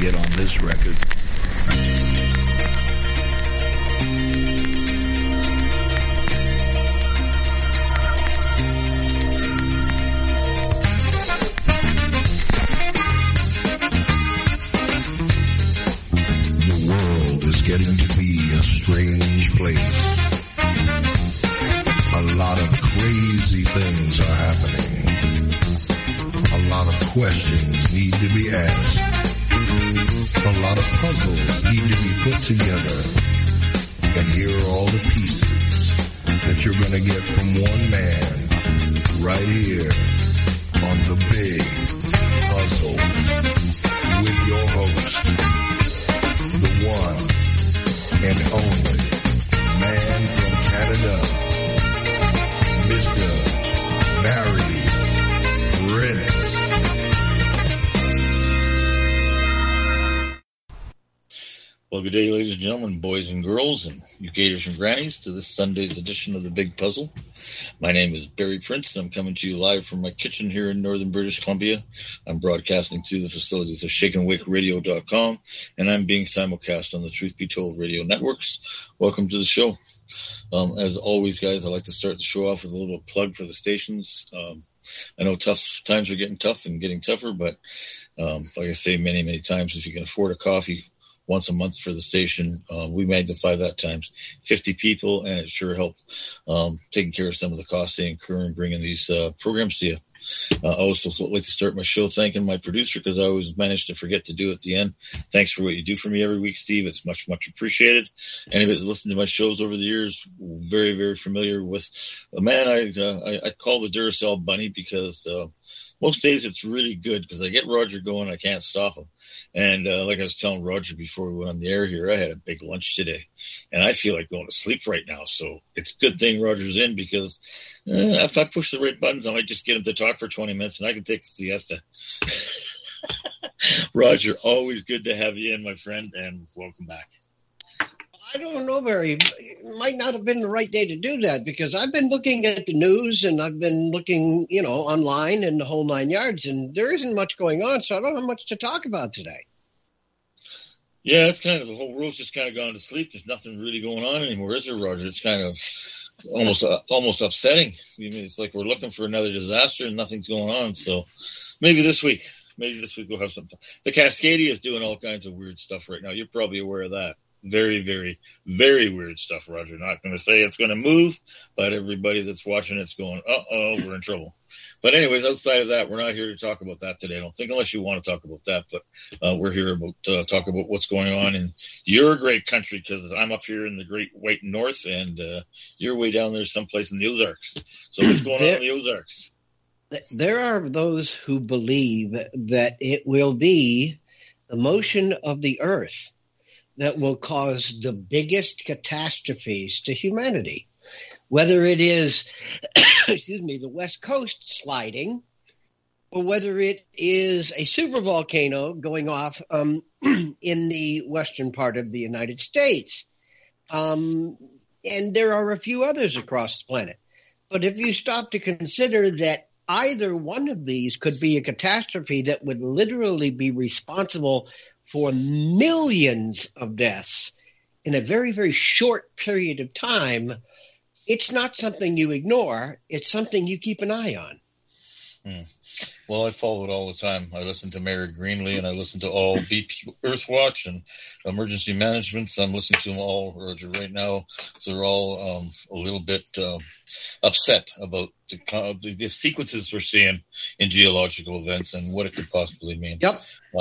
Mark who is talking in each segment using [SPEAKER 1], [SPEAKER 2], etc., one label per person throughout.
[SPEAKER 1] get on this record. The world is getting to be a strange place. A lot of crazy things are happening. A lot of questions need to be asked. A lot of puzzles need to be put together. And here are all the pieces that you're going to get from one man right here on The Big Puzzle with your host, the one and only man from Canada, Mr. Barry Prince.
[SPEAKER 2] Well, good day, ladies and gentlemen, boys and girls, and you gators and grannies, to this Sunday's edition of The Big Puzzle. My name is Barry Prince, and I'm coming to you live from my kitchen here in northern British Columbia. I'm broadcasting through the facilities of ShakeandWakeRadio.com, and I'm being simulcast on the Truth Be Told radio networks. Welcome to the show. As always, guys, I like to start the show off with a little plug for the stations. I know tough times are getting tough and getting tougher, but like I say many, many times, if you can afford a coffee once a month for the station, we magnify that times 50 people, and it sure helps taking care of some of the costs they incur in bringing these programs to you. I also like to start my show thanking my producer, because I always manage to forget to do it at the end. Thanks for what you do for me every week, Steve. It's much, much appreciated. Anybody that's listened to my shows over the years, very, very familiar with a man I call the Duracell Bunny, because most days it's really good because I get Roger going. I can't stop him. And like I was telling Roger before we went on the air here, I had a big lunch today, and I feel like going to sleep right now. So it's a good thing Roger's in, because if I push the right buttons, I might just get him to talk for 20 minutes, and I can take the siesta. Roger, always good to have you in, my friend, and welcome back.
[SPEAKER 3] I don't know, Barry. It might not have been the right day to do that, because I've been looking at the news and I've been looking, online and the whole nine yards, and there isn't much going on, so I don't have much to talk about today.
[SPEAKER 2] Yeah, it's kind of, the whole world's just kind of gone to sleep. There's nothing really going on anymore, is there, Roger? It's kind of almost upsetting. I mean, it's like we're looking for another disaster and nothing's going on. So maybe this week we'll have something. The Cascadia is doing all kinds of weird stuff right now. You're probably aware of that. Very, very, very weird stuff, Roger. Not going to say it's going to move, but everybody that's watching it's going, uh-oh, we're in trouble. But anyways, outside of that, we're not here to talk about that today, I don't think, unless you want to talk about that. But we're here to talk about what's going on in your great country, because I'm up here in the great white north, and you're way down there someplace in the Ozarks. So what's going on in the Ozarks?
[SPEAKER 3] There are those who believe that it will be the motion of the earth that will cause the biggest catastrophes to humanity, whether it is, the West Coast sliding, or whether it is a supervolcano going off in the western part of the United States. And there are a few others across the planet. But if you stop to consider that either one of these could be a catastrophe that would literally be responsible for millions of deaths in a very, very short period of time, it's not something you ignore. It's something you keep an eye on.
[SPEAKER 2] Well, I follow it all the time. I listen to Mary Greenlee, and I listen to all BP Earthwatch and Emergency Management. So I'm listening to them all, Roger, right now. So they're all a little bit upset about the sequences we're seeing in geological events and what it could possibly mean.
[SPEAKER 3] Yep.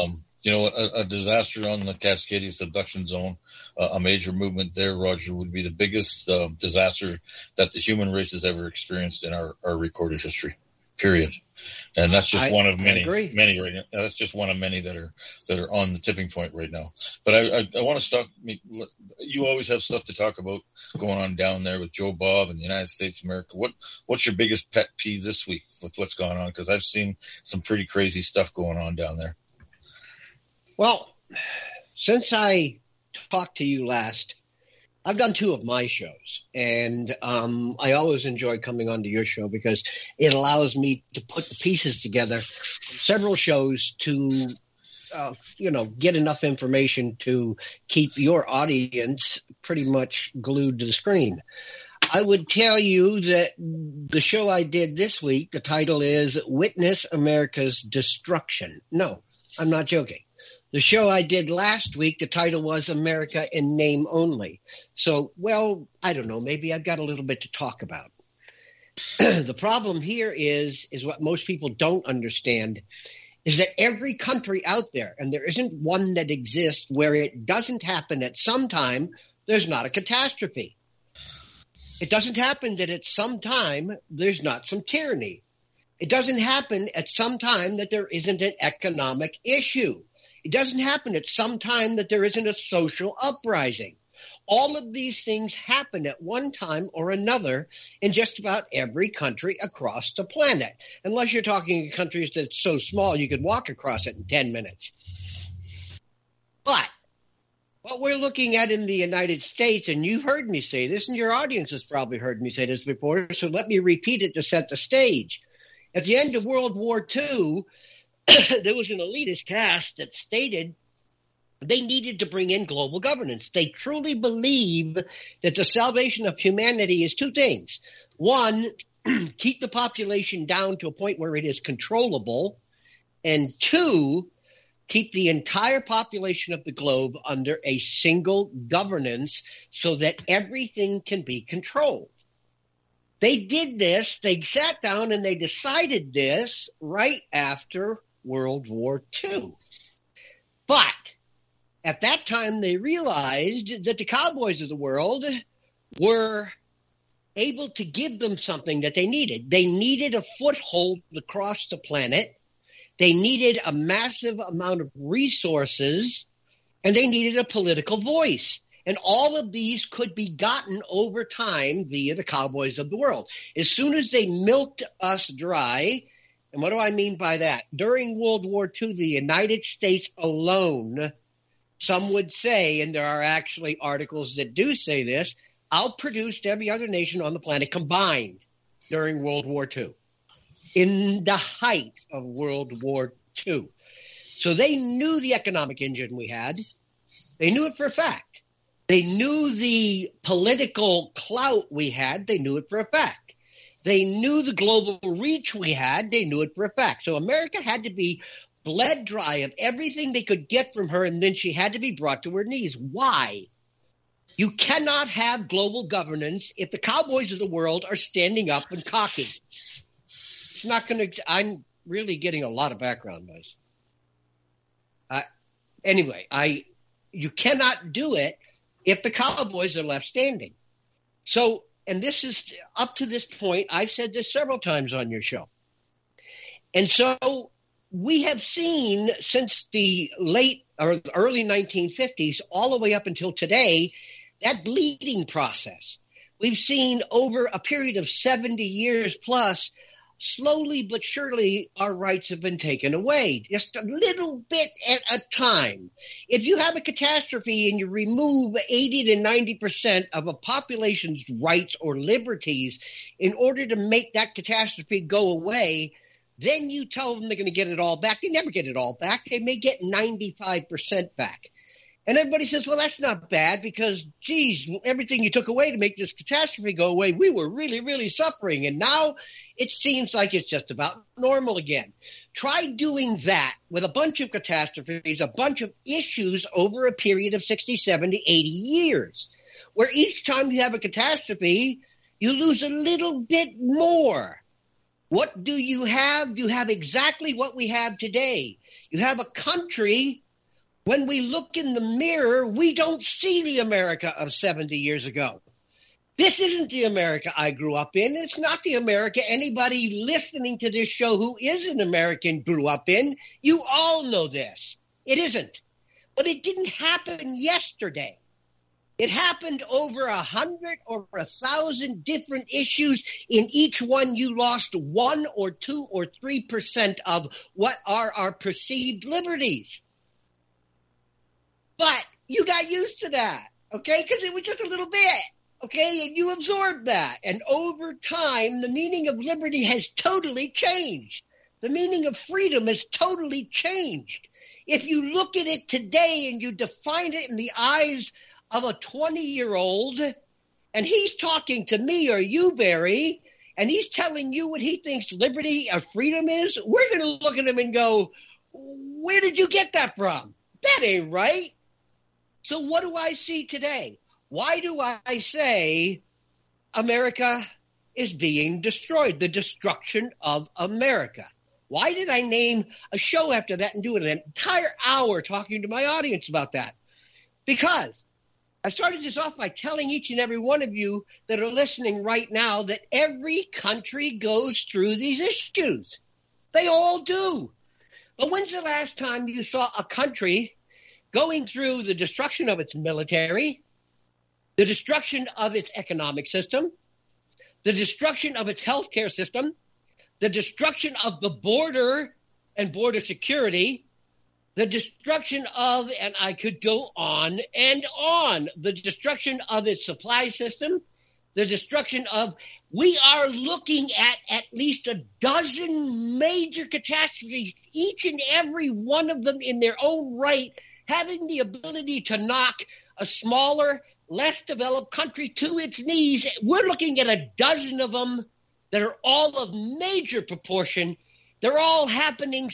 [SPEAKER 2] A disaster on the Cascadia subduction zone, a major movement there, Roger, would be the biggest disaster that the human race has ever experienced in our recorded history. Period. And that's just one of many right now. That's just one of many that are on the tipping point right now. But I want to stop. You always have stuff to talk about going on down there with Joe Bob and the United States of America. What's your biggest pet peeve this week with what's going on? Because I've seen some pretty crazy stuff going on down there.
[SPEAKER 3] Well, since I talked to you last, I've done 2 of my shows, and I always enjoy coming onto your show because it allows me to put the pieces together from several shows to get enough information to keep your audience pretty much glued to the screen. I would tell you that the show I did this week, the title is Witness America's Destruction. No, I'm not joking. The show I did last week, the title was America in Name Only. So, well, I don't know, maybe I've got a little bit to talk about. The problem here is what most people don't understand, is that every country out there, and there isn't one that exists where it doesn't happen at some time, there's not a catastrophe. It doesn't happen that at some time there's not some tyranny. It doesn't happen at some time that there isn't an economic issue. It doesn't happen at some time that there isn't a social uprising. All of these things happen at one time or another in just about every country across the planet, unless you're talking countries that's so small you could walk across it in 10 minutes. But what we're looking at in the United States, and you've heard me say this, and your audience has probably heard me say this before, so let me repeat it to set the stage. At the end of World War II, there was an elitist caste that stated they needed to bring in global governance. They truly believe that the salvation of humanity is two things. One, keep the population down to a point where it is controllable. And two, keep the entire population of the globe under a single governance so that everything can be controlled. They did this. They sat down and they decided this right after World War II. But at that time, they realized that the cowboys of the world were able to give them something that they needed. They needed a foothold across the planet. They needed a massive amount of resources, and they needed a political voice. And all of these could be gotten over time via the cowboys of the world. As soon as they milked us dry, and what do I mean by that? During World War II, the United States alone, some would say, and there are actually articles that do say this, outproduced every other nation on the planet combined during World War II, in the height of World War II. So they knew the economic engine we had. They knew it for a fact. They knew the political clout we had. They knew it for a fact. They knew the global reach we had. They knew it for a fact. So America had to be bled dry of everything they could get from her, and then she had to be brought to her knees. Why? You cannot have global governance if the cowboys of the world are standing up and cocking. It's not going to – I'm really getting a lot of background noise. Anyway, you cannot do it if the cowboys are left standing. So – and this is up to this point, I've said this several times on your show. And so we have seen since the late or early 1950s all the way up until today, that bleeding process. We've seen over a period of 70 years plus, slowly but surely our rights have been taken away, just a little bit at a time. If you have a catastrophe and you remove 80 to 90% of a population's rights or liberties in order to make that catastrophe go away, then you tell them they're going to get it all back. They never get it all back. They may get 95% back. And everybody says, well, that's not bad because, geez, everything you took away to make this catastrophe go away, we were really, really suffering. And now it seems like it's just about normal again. Try doing that with a bunch of catastrophes, a bunch of issues over a period of 60, 70, 80 years, where each time you have a catastrophe, you lose a little bit more. What do you have? You have exactly what we have today. You have a country. When we look in the mirror, we don't see the America of 70 years ago. This isn't the America I grew up in. It's not the America anybody listening to this show who is an American grew up in. You all know this. It isn't. But it didn't happen yesterday. It happened over 100 or 1,000 different issues. In each one, you lost 1 or 2 or 3% of what are our perceived liberties. But you got used to that, okay, because it was just a little bit, okay, and you absorbed that. And over time, the meaning of liberty has totally changed. The meaning of freedom has totally changed. If you look at it today and you define it in the eyes of a 20-year-old, and he's talking to me or you, Barry, and he's telling you what he thinks liberty or freedom is, we're going to look at him and go, where did you get that from? That ain't right. So what do I see today? Why do I say America is being destroyed? The destruction of America. Why did I name a show after that and do an entire hour talking to my audience about that? Because I started this off by telling each and every one of you that are listening right now that every country goes through these issues. They all do. But when's the last time you saw a country going through the destruction of its military, the destruction of its economic system, the destruction of its healthcare system, the destruction of the border and border security, the destruction of, and I could go on and on, the destruction of its supply system, the destruction of, we are looking at least a dozen major catastrophes, each and every one of them in their own right, having the ability to knock a smaller, less developed country to its knees. We're looking at a dozen of them that are all of major proportion. They're all happening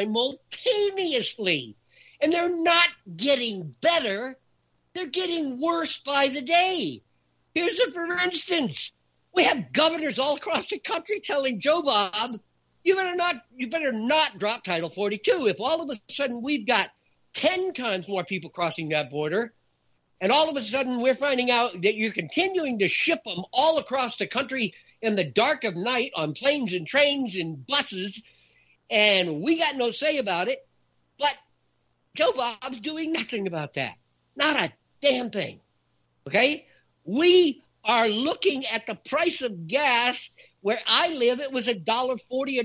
[SPEAKER 3] simultaneously, and they're not getting better. They're getting worse by the day. Here's a for instance. We have governors all across the country telling Joe Bob, you better not drop Title 42. If all of a sudden we've got 10 times more people crossing that border, and all of a sudden we're finding out that you're continuing to ship them all across the country in the dark of night on planes and trains and buses, and we got no say about it, but Joe Bob's doing nothing about that. Not a damn thing. Okay? We are looking at the price of gas. Where I live, it was $1.40,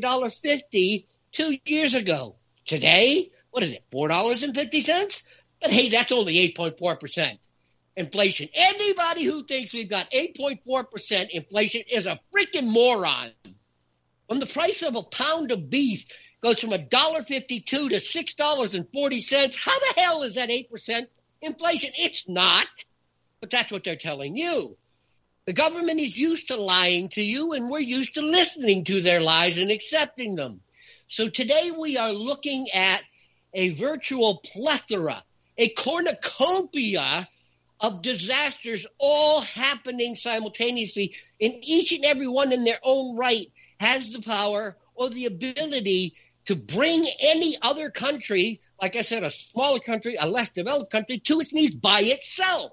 [SPEAKER 3] $1.50 2 years ago. Today, what is it, $4.50? But hey, that's only 8.4% inflation. Anybody who thinks we've got 8.4% inflation is a freaking moron. When the price of a pound of beef goes from $1.52 to $6.40, how the hell is that 8% inflation? It's not, but that's what they're telling you. The government is used to lying to you, and we're used to listening to their lies and accepting them. So today we are looking at a virtual plethora, a cornucopia of disasters all happening simultaneously, and each and every one in their own right has the power or the ability to bring any other country, like I said, a smaller country, a less developed country, to its knees by itself.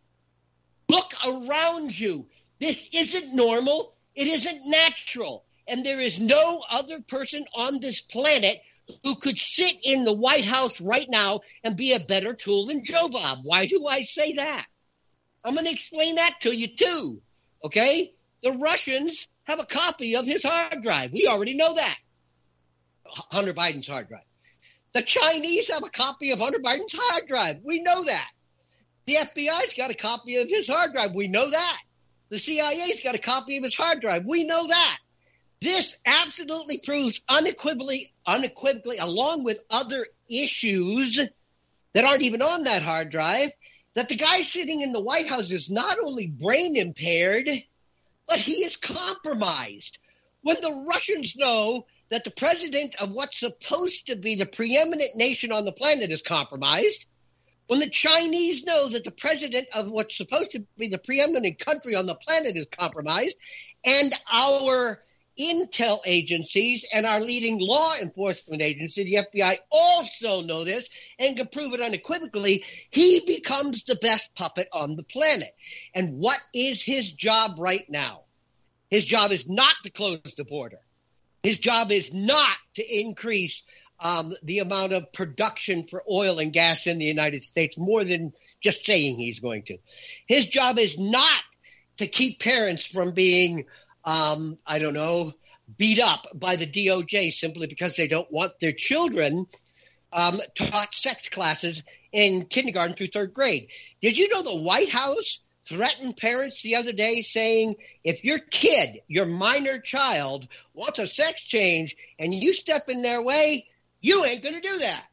[SPEAKER 3] Look around you. This isn't normal. It isn't natural. And there is no other person on this planet who could sit in the White House right now and be a better tool than Joe Bob. Why do I say that? I'm going to explain that to you too. Okay? The Russians have a copy of his hard drive. We already know that. Hunter Biden's hard drive. The Chinese have a copy of Hunter Biden's hard drive. We know that. The FBI's got a copy of his hard drive. We know that. The CIA's got a copy of his hard drive. We know that. This absolutely proves unequivocally, along with other issues that aren't even on that hard drive, that the guy sitting in the White House is not only brain impaired, but he is compromised. When the Russians know that the president of what's supposed to be the preeminent nation on the planet is compromised, when the Chinese know that the president of what's supposed to be the preeminent country on the planet is compromised, and our intel agencies and our leading law enforcement agency, the FBI, also know this and can prove it unequivocally, he becomes the best puppet on the planet. And what is his job right now? His job is not to close the border. His job is not to increase the amount of production for oil and gas in the United States, more than just saying he's going to. His job is not to keep parents from being, beat up by the DOJ simply because they don't want their children taught sex classes in kindergarten through third grade. Did you know the White House threatened parents the other day saying, if your kid, your minor child, wants a sex change and you step in their way, you ain't going to do that.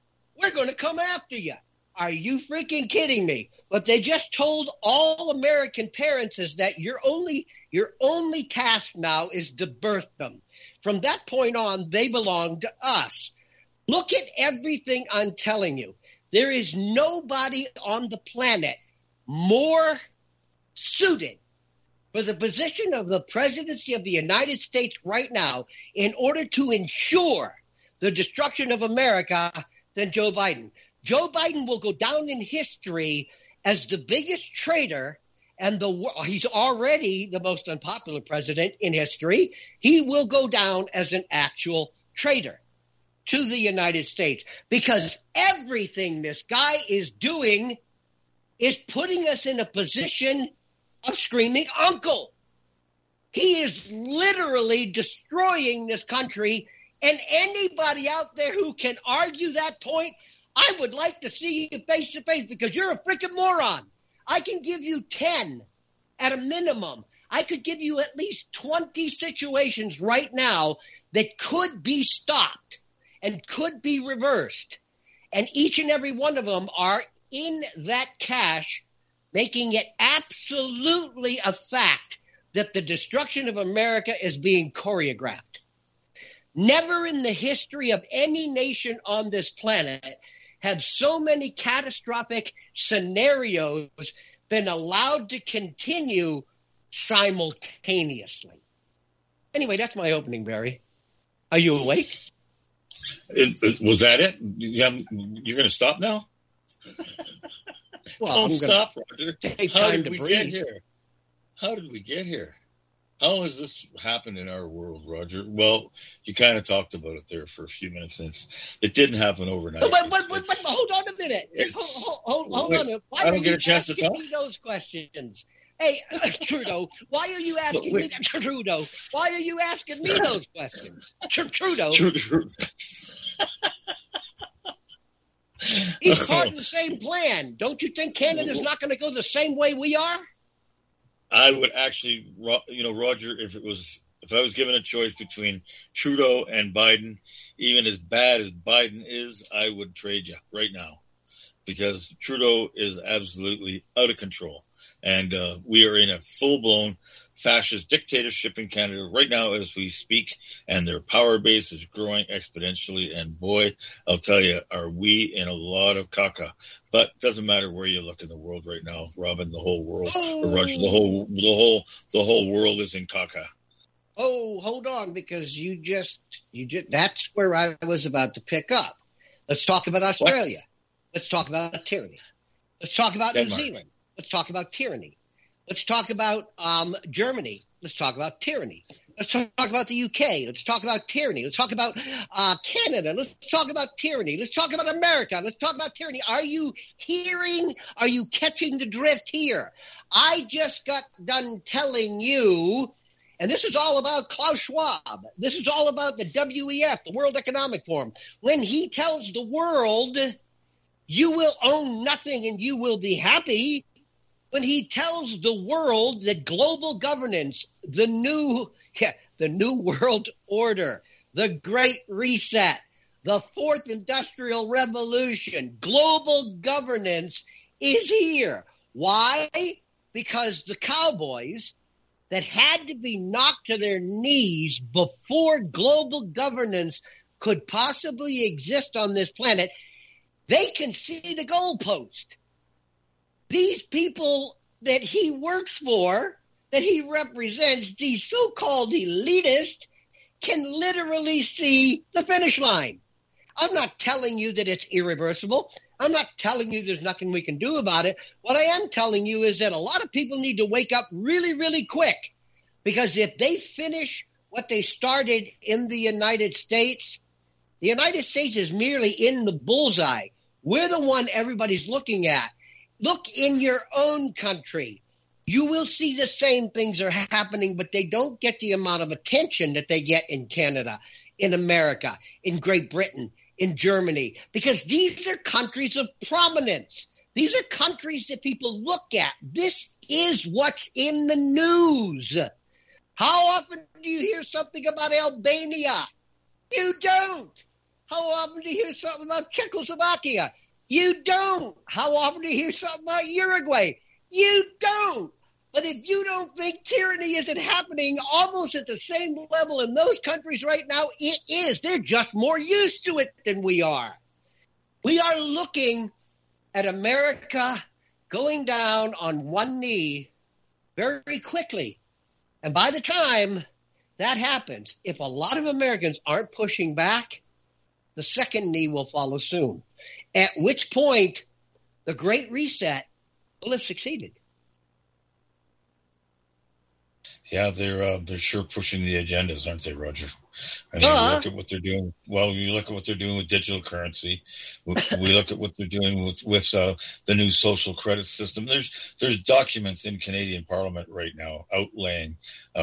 [SPEAKER 3] we're going to come after you. Are you freaking kidding me? What they just told all American parents is that your only task now is to birth them. From that point on, they belong to us. Look at everything I'm telling you. There is nobody on the planet more suited for the position of the presidency of the United States right now in order to ensure the destruction of America than Joe Biden. Joe Biden will go down in history as the biggest traitor, and he's already the most unpopular president in history. He will go down as an actual traitor to the United States, because everything this guy is doing is putting us in a position of screaming uncle. He is literally destroying this country, and anybody out there who can argue that point, I would like to see you face to face, because you're a freaking moron. I can give you 10 at a minimum. I could give you at least 20 situations right now that could be stopped and could be reversed. And each and every one of them are in that cache, making it absolutely a fact that the destruction of America is being choreographed. Never in the history of any nation on this planet have so many catastrophic scenarios been allowed to continue simultaneously. Anyway, that's my opening, Barry. Are you awake?
[SPEAKER 2] Was that it? You're going to stop now?
[SPEAKER 3] Well,
[SPEAKER 2] Don't stop, Roger.
[SPEAKER 3] How did we
[SPEAKER 2] get here? How did we get here? How has this happened in our world, Roger? Well, you kind of talked about it there for a few minutes. It didn't happen overnight.
[SPEAKER 3] But hold on a minute. Hold on. Why
[SPEAKER 2] I don't get a chance to talk?
[SPEAKER 3] Me those questions? Hey, Trudeau, why are you asking me? Trudeau, why are you asking me those questions? Trudeau. He's part of the same plan. Don't you think Canada's not going to go the same way we are?
[SPEAKER 2] I would actually, Roger, if I was given a choice between Trudeau and Biden, even as bad as Biden is, I would trade you right now, because Trudeau is absolutely out of control. And we are in a full-blown fascist dictatorship in Canada right now as we speak, and their power base is growing exponentially. And boy, I'll tell you, are we in a lot of caca. But it doesn't matter where you look in the world right now, Robin. The whole world, or Roger, the whole world is in caca.
[SPEAKER 3] Oh, hold on, because you just that's where I was about to pick up. Let's talk about Australia.
[SPEAKER 2] What?
[SPEAKER 3] Let's talk about tyranny. Let's talk about
[SPEAKER 2] Denmark.
[SPEAKER 3] New Zealand. Let's talk about tyranny. Let's talk about Germany. Let's talk about tyranny. Let's talk about the UK. Let's talk about tyranny. Let's talk about Canada. Let's talk about tyranny. Let's talk about America. Let's talk about tyranny. Are you hearing? Are you catching the drift here? I just got done telling you, and this is all about Klaus Schwab. This is all about the WEF, the World Economic Forum. When he tells the world, you will own nothing and you will be happy. When he tells the world that global governance, the new world order, the Great Reset, the Fourth Industrial Revolution, global governance is here. Why? Because the cowboys that had to be knocked to their knees before global governance could possibly exist on this planet, they can see the goalpost. These people that he works for, that he represents, these so-called elitists, can literally see the finish line. I'm not telling you that it's irreversible. I'm not telling you there's nothing we can do about it. What I am telling you is that a lot of people need to wake up really, really quick, because if they finish what they started in the United States is merely in the bullseye. We're the one everybody's looking at. Look in your own country. You will see the same things are happening, but they don't get the amount of attention that they get in Canada, in America, in Great Britain, in Germany, because these are countries of prominence. These are countries that people look at. This is what's in the news. How often do you hear something about Albania? You don't. How often do you hear something about Czechoslovakia? You don't. How often do you hear something about Uruguay? You don't. But if you don't think tyranny isn't happening almost at the same level in those countries right now, it is. They're just more used to it than we are. We are looking at America going down on one knee very quickly. And by the time that happens, if a lot of Americans aren't pushing back, the second knee will follow soon. At which point, the Great Reset will have succeeded.
[SPEAKER 2] Yeah, they're sure pushing the agendas, aren't they, Roger? I mean, you look at what they're doing. Well, you look at what they're doing with digital currency. We look at what they're doing with the new social credit system. There's documents in Canadian Parliament right now outlining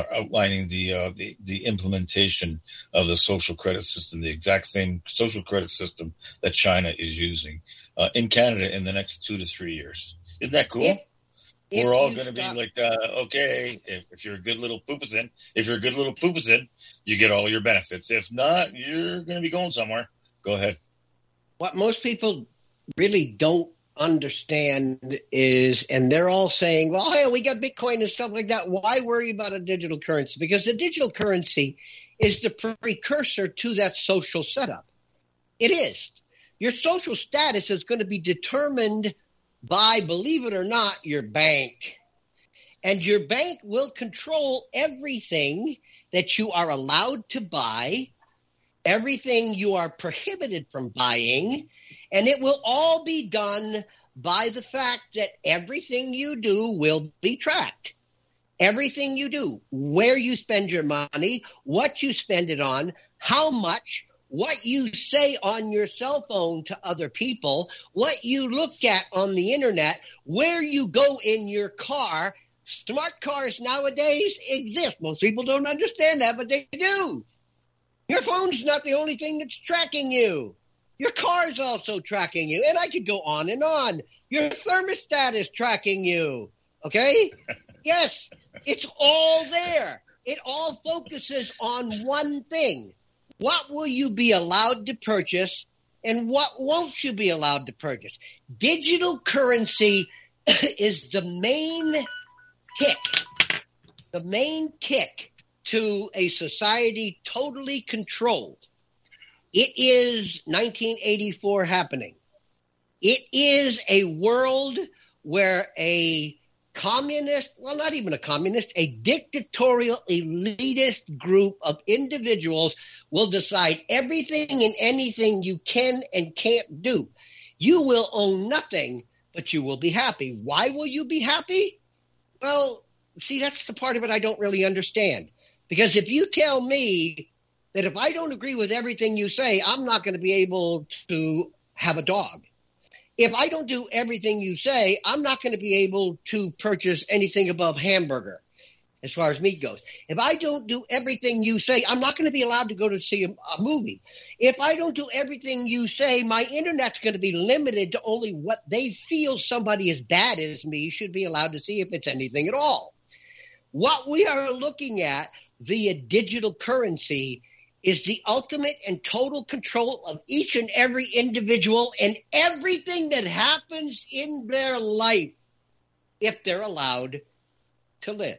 [SPEAKER 2] the implementation of the social credit system, the exact same social credit system that China is using in Canada in the next 2 to 3 years. Isn't that cool? We're all going to be like, okay, if you're a good little poopazin, you get all your benefits. If not, you're going to be going somewhere. Go ahead.
[SPEAKER 3] What most people really don't understand is, and they're all saying, well, hey, we got Bitcoin and stuff like that. Why worry about a digital currency? Because the digital currency is the precursor to that social setup. It is. Your social status is going to be determined by, believe it or not, your bank. And your bank will control everything that you are allowed to buy, everything you are prohibited from buying, and it will all be done by the fact that everything you do will be tracked. Everything you do, where you spend your money, what you spend it on, how much, what you say on your cell phone to other people, what you look at on the internet, where you go in your car. Smart cars nowadays exist. Most people don't understand that, but they do. Your phone's not the only thing that's tracking you. Your car's also tracking you. And I could go on and on. Your thermostat is tracking you. Okay? Yes, it's all there. It all focuses on one thing. What will you be allowed to purchase and what won't you be allowed to purchase? Digital currency is the main kick to a society totally controlled. It is 1984 happening. It is a world where a communist, well, not even a communist, a dictatorial elitist group of individuals will decide everything and anything you can and can't do. You will own nothing, but you will be happy. Why will you be happy? Well, see, that's the part of it I don't really understand. Because if you tell me that if I don't agree with everything you say, I'm not going to be able to have a dog. If I don't do everything you say, I'm not going to be able to purchase anything above hamburger as far as meat goes. If I don't do everything you say, I'm not going to be allowed to go to see a movie. If I don't do everything you say, my internet's going to be limited to only what they feel somebody as bad as me should be allowed to see, if it's anything at all. What we are looking at via digital currency is the ultimate and total control of each and every individual and everything that happens in their life if they're allowed to live.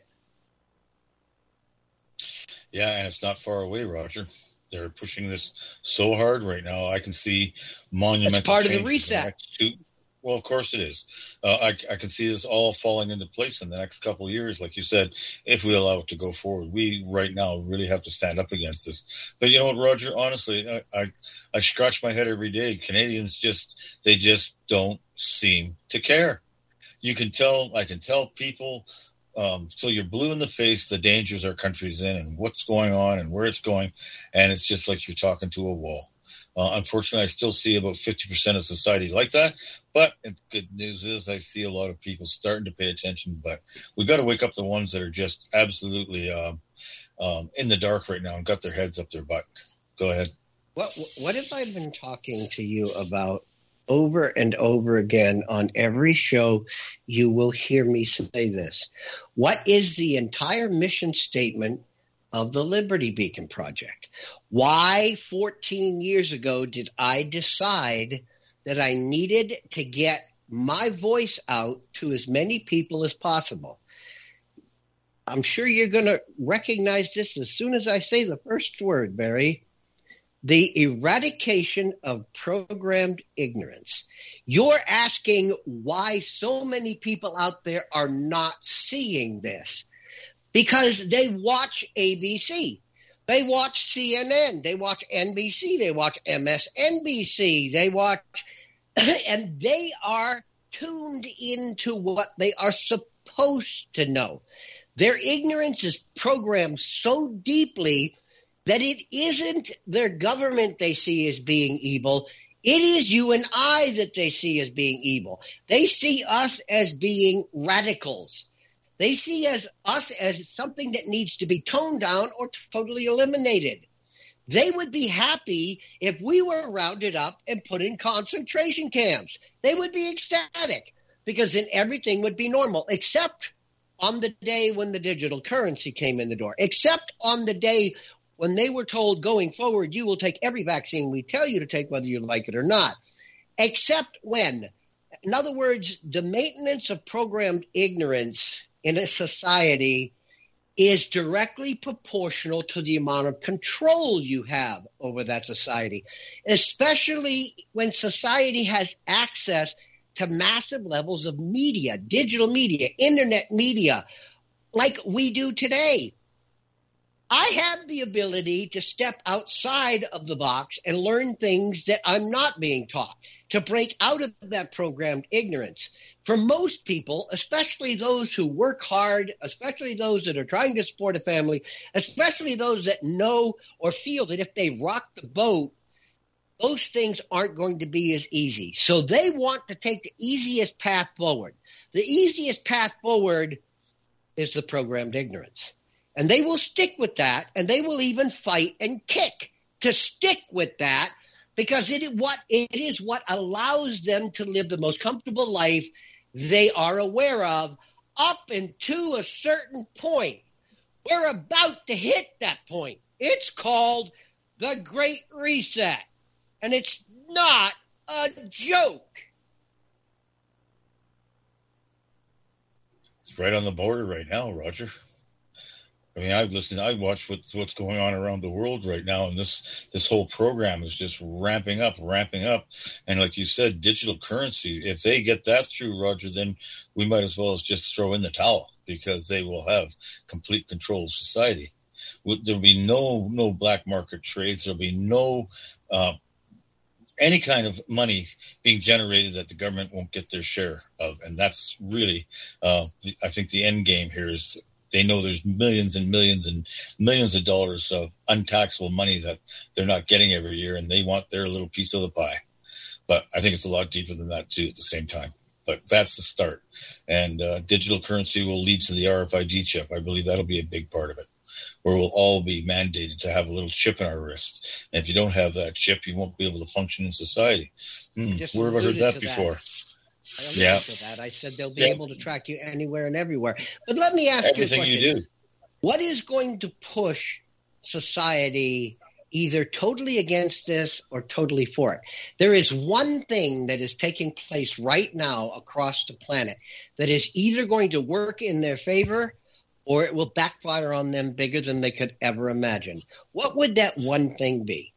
[SPEAKER 2] Yeah, and it's not far away, Roger. They're pushing this so hard right now. I can see monumental
[SPEAKER 3] It's part of the
[SPEAKER 2] change
[SPEAKER 3] reset.
[SPEAKER 2] Well, of course it is. I can see this all falling into place in the next couple of years, like you said, if we allow it to go forward. We right now really have to stand up against this. But you know what, Roger? Honestly, I scratch my head every day. Canadians just don't seem to care. I can tell people till you're blue in the face the dangers our country's in and what's going on and where it's going, and it's just like you're talking to a wall. Unfortunately, I still see about 50% of society like that. But the good news is I see a lot of people starting to pay attention. But we've got to wake up the ones that are just absolutely in the dark right now and got their heads up their butt. Go ahead.
[SPEAKER 3] What have I been talking to you about over and over again on every show? You will hear me say this. What is the entire mission statement of the Liberty Beacon Project. Why 14 years ago did I decide that I needed to get my voice out to as many people as possible? I'm sure you're going to recognize this as soon as I say the first word, Barry. The eradication of programmed ignorance. You're asking why so many people out there are not seeing this. Because they watch ABC. They watch CNN. They watch NBC. They watch MSNBC. They watch, and they are tuned into what they are supposed to know. Their ignorance is programmed so deeply that it isn't their government they see as being evil. It is you and I that they see as being evil. They see us as being radicals. They see us as something that needs to be toned down or totally eliminated. They would be happy if we were rounded up and put in concentration camps. They would be ecstatic because then everything would be normal, except on the day when the digital currency came in the door, except on the day when they were told going forward, you will take every vaccine we tell you to take, whether you like it or not, except when. In other words, the maintenance of programmed ignorance in a society is directly proportional to the amount of control you have over that society, especially when society has access to massive levels of media, digital media, internet media, like we do today. I have the ability to step outside of the box and learn things that I'm not being taught, to break out of that programmed ignorance. For most people, especially those who work hard, especially those that are trying to support a family, especially those that know or feel that if they rock the boat, those things aren't going to be as easy. So they want to take the easiest path forward. The easiest path forward is the programmed ignorance. And they will stick with that, and they will even fight and kick to stick with that because it is what allows them to live the most comfortable life they are aware of up into a certain point. We're about to hit that point. It's called the Great Reset, and it's not a joke.
[SPEAKER 2] It's right on the border right now, Roger. I mean, I watch what's going on around the world right now, and this whole program is just ramping up. And like you said, digital currency, if they get that through, Roger, then we might as well just throw in the towel because they will have complete control of society. There'll be no black market trades. There'll be no any kind of money being generated that the government won't get their share of. And that's really, I think the end game here is they know there's millions and millions and millions of dollars of untaxable money that they're not getting every year, and they want their little piece of the pie. But I think it's a lot deeper than that, too, at the same time. But that's the start. And digital currency will lead to the RFID chip. I believe that'll be a big part of it, where we'll all be mandated to have a little chip in our wrist. And if you don't have that chip, you won't be able to function in society. Where have I heard that before?
[SPEAKER 3] I alluded to that. I said they'll be able to track you anywhere and everywhere. But let me ask you a question.
[SPEAKER 2] Everything you do.
[SPEAKER 3] What is going to push society either totally against this or totally for it? There is one thing that is taking place right now across the planet that is either going to work in their favor or it will backfire on them bigger than they could ever imagine. What would that one thing be?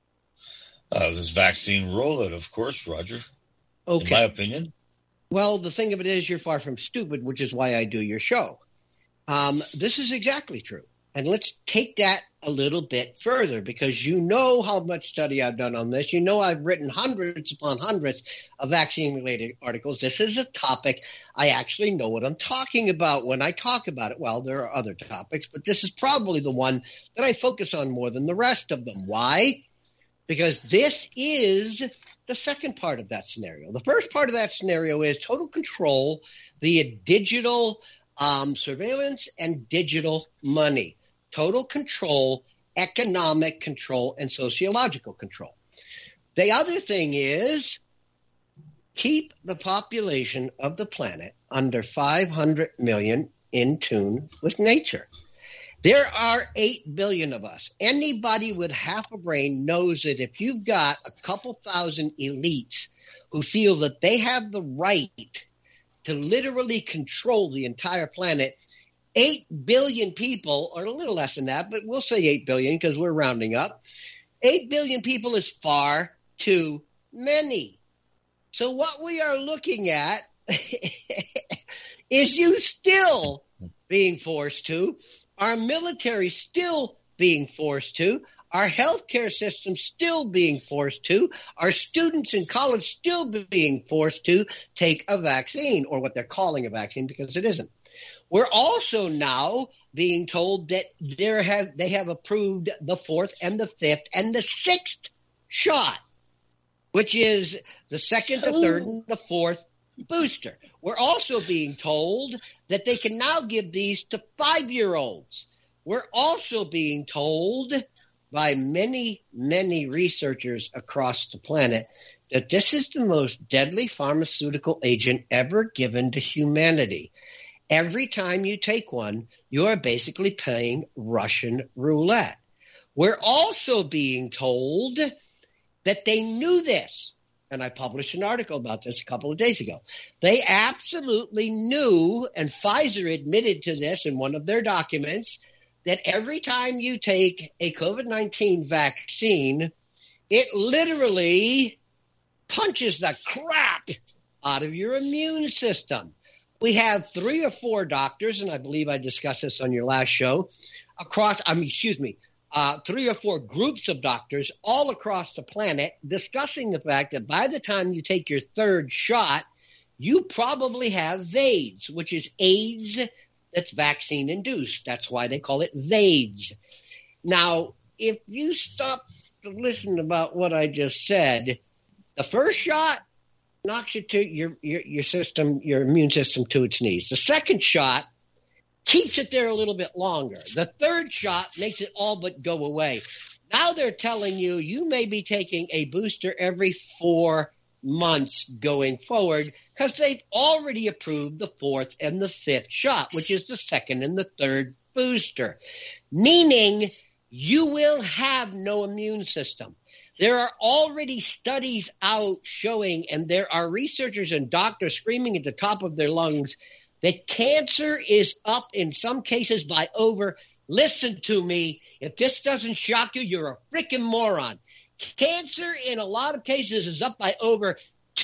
[SPEAKER 2] This vaccine rollout, of course, Roger.
[SPEAKER 3] Okay.
[SPEAKER 2] In my opinion.
[SPEAKER 3] Well, the thing of it is you're far from stupid, which is why I do your show. This is exactly true. And let's take that a little bit further because you know how much study I've done on this. You know I've written hundreds upon hundreds of vaccine-related articles. This is a topic I actually know what I'm talking about when I talk about it. Well, there are other topics, but this is probably the one that I focus on more than the rest of them. Why? Because this is the second part of that scenario. The first part of that scenario is total control via digital surveillance and digital money. Total control, economic control, and sociological control. The other thing is keep the population of the planet under 500 million in tune with nature. There are 8 billion of us. Anybody with half a brain knows that if you've got a couple thousand elites who feel that they have the right to literally control the entire planet, 8 billion people, or a little less than that, but we'll say 8 billion because we're rounding up. 8 billion people is far too many. So what we are looking at is you still being forced to, our military still being forced to, our healthcare system still being forced to, our students in college still being forced to take a vaccine, or what they're calling a vaccine because it isn't. We're also now being told that they have approved the 4th and the 5th and the 6th shot, which is the 2nd, the 3rd, and the 4th booster. We're also being told that they can now give these to 5-year-olds. We're also being told by many, many researchers across the planet that this is the most deadly pharmaceutical agent ever given to humanity. Every time you take one, you are basically playing Russian roulette. We're also being told that they knew this, and I published an article about this a couple of days ago. They absolutely knew, and Pfizer admitted to this in one of their documents, that every time you take a COVID-19 vaccine, it literally punches the crap out of your immune system. We have 3 or 4 doctors, and I believe I discussed this on your last show, 3 or 4 groups of doctors all across the planet discussing the fact that by the time you take your 3rd shot, you probably have AIDS, which is AIDS that's vaccine-induced. That's why they call it VAIDS. Now, if you stop to listen about what I just said, the first shot knocks you to your system, your immune system to its knees. The 2nd shot keeps it there a little bit longer. The 3rd shot makes it all but go away. Now they're telling you you may be taking a booster every 4 months going forward because they've already approved the 4th and the 5th shot, which is the 2nd and the 3rd booster, meaning you will have no immune system. There are already studies out showing, and there are researchers and doctors screaming at the top of their lungs that cancer is up in some cases by over, listen to me, if this doesn't shock you, you're a freaking moron. Cancer in a lot of cases is up by over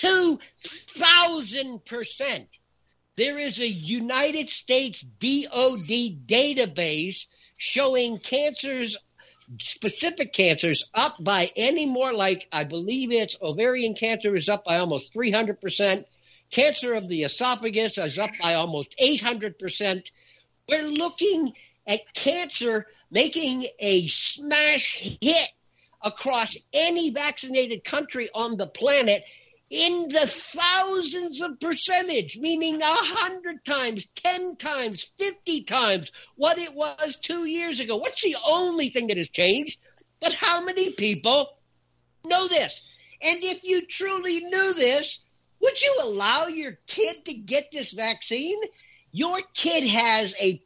[SPEAKER 3] 2,000%. There is a United States DOD database showing cancers, specific cancers, up by any more, like I believe it's ovarian cancer is up by almost 300%. Cancer of the esophagus is up by almost 800%. We're looking at cancer making a smash hit across any vaccinated country on the planet in the thousands of percentage, meaning 100 times, 10 times, 50 times what it was 2 years ago. What's the only thing that has changed? But how many people know this? And if you truly knew this, would you allow your kid to get this vaccine? Your kid has a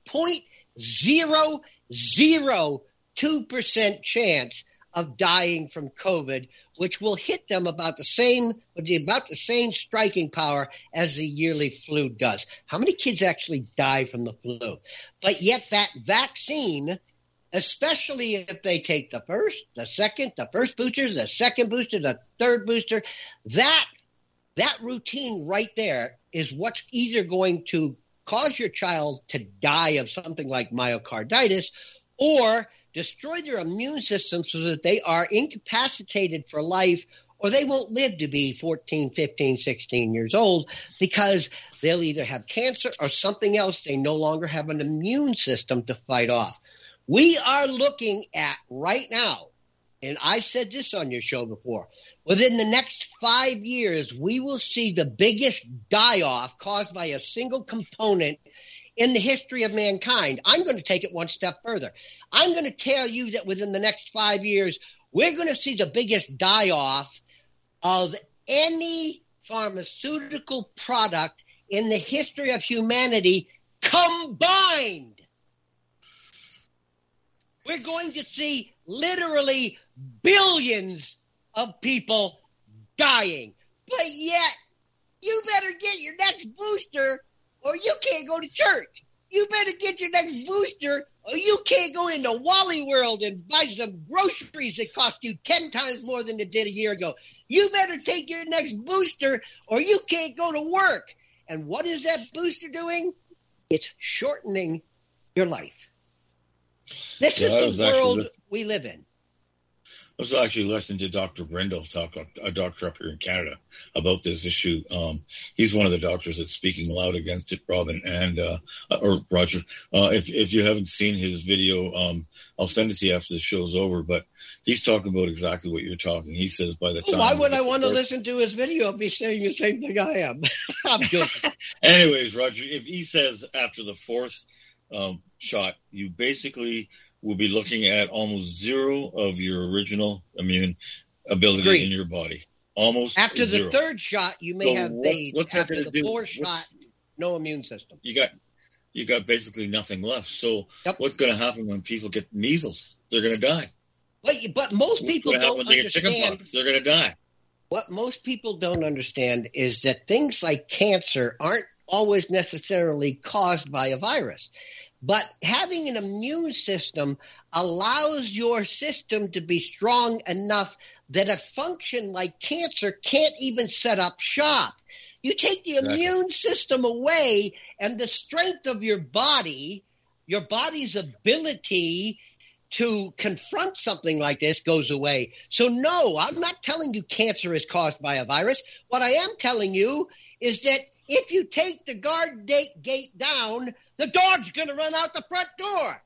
[SPEAKER 3] 0.002% chance of dying from COVID, which will hit them about the same striking power as the yearly flu does. How many kids actually die from the flu? But yet that vaccine, especially if they take the first, the second, the first booster, the second booster, the 3rd booster, that routine right there is what's either going to cause your child to die of something like myocarditis or destroy their immune system so that they are incapacitated for life, or they won't live to be 14, 15, 16 years old because they'll either have cancer or something else. They no longer have an immune system to fight off. We are looking at right now, and I've said this on your show before, within the next 5 years, we will see the biggest die-off caused by a single component in the history of mankind. I'm going to take it one step further. I'm going to tell you that within the next 5 years, we're going to see the biggest die-off of any pharmaceutical product in the history of humanity combined. we're going to see literally billions of people dying. But yet, you better get your next booster or you can't go to church. You better get your next booster or you can't go into Wally World and buy some groceries that cost you 10 times more than it did a year ago. You better take your next booster or you can't go to work. And what is that booster doing? It's shortening your life. This is the world we live in.
[SPEAKER 2] I was actually listening to Dr. Brindle talk, a doctor up here in Canada, about this issue. He's one of the doctors that's speaking loud against it, Robin and or Roger. If you haven't seen his video, I'll send it to you after the show's over. But he's talking about exactly what you're talking. He says by the time.
[SPEAKER 3] Why would I want to listen to his video if he's saying the same thing I am? I'm joking.
[SPEAKER 2] Anyways, Roger, if he says after the fourth shot, you basically will be looking at almost zero of your original immune ability in your body. Almost
[SPEAKER 3] after
[SPEAKER 2] zero.
[SPEAKER 3] The third shot, you may have AIDS. After the fourth shot, no immune system.
[SPEAKER 2] You got basically nothing left. So what's going to happen when people get measles? They're going to die.
[SPEAKER 3] But most people don't
[SPEAKER 2] when they
[SPEAKER 3] understand.
[SPEAKER 2] Get chickenpox? They're going to die.
[SPEAKER 3] What most people don't understand is that things like cancer aren't always necessarily caused by a virus. But having an immune system allows your system to be strong enough that a function like cancer can't even set up shop. You take the immune system away and the strength of your body's ability to confront something like this goes away. So no, I'm not telling you cancer is caused by a virus. What I am telling you is that if you take the guard gate down, the dog's going to run out the front door.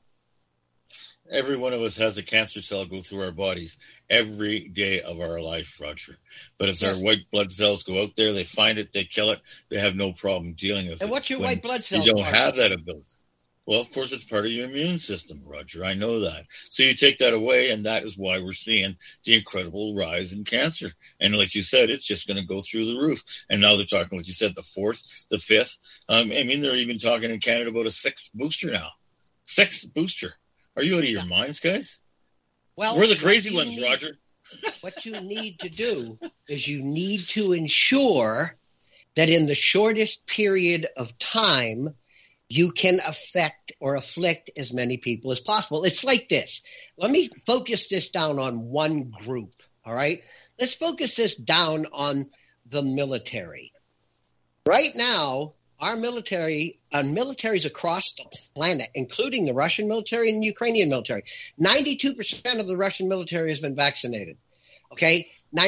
[SPEAKER 2] Every one of us has a cancer cell go through our bodies every day of our life, Roger. But it's our white blood cells go out there, they find it, they kill it, they have no problem dealing with it.
[SPEAKER 3] And what's your white blood cells?
[SPEAKER 2] You don't have that ability. Well, of course, it's part of your immune system, Roger. I know that. So you take that away, and that is why we're seeing the incredible rise in cancer. And like you said, it's just going to go through the roof. And now they're talking, like you said, the fourth, the fifth. I mean, they're even talking in Canada about a sixth booster now. Sixth booster. Are you out of your minds, guys?
[SPEAKER 3] Well,
[SPEAKER 2] we're the crazy ones, Roger.
[SPEAKER 3] What you need to do is you need to ensure that in the shortest period of time, you can affect or afflict as many people as possible. It's like this. Let me focus this down on one group, all right? Let's focus this down on the military. Right now, our military, militaries across the planet, including the Russian military and the Ukrainian military, 92% of the Russian military has been vaccinated, okay?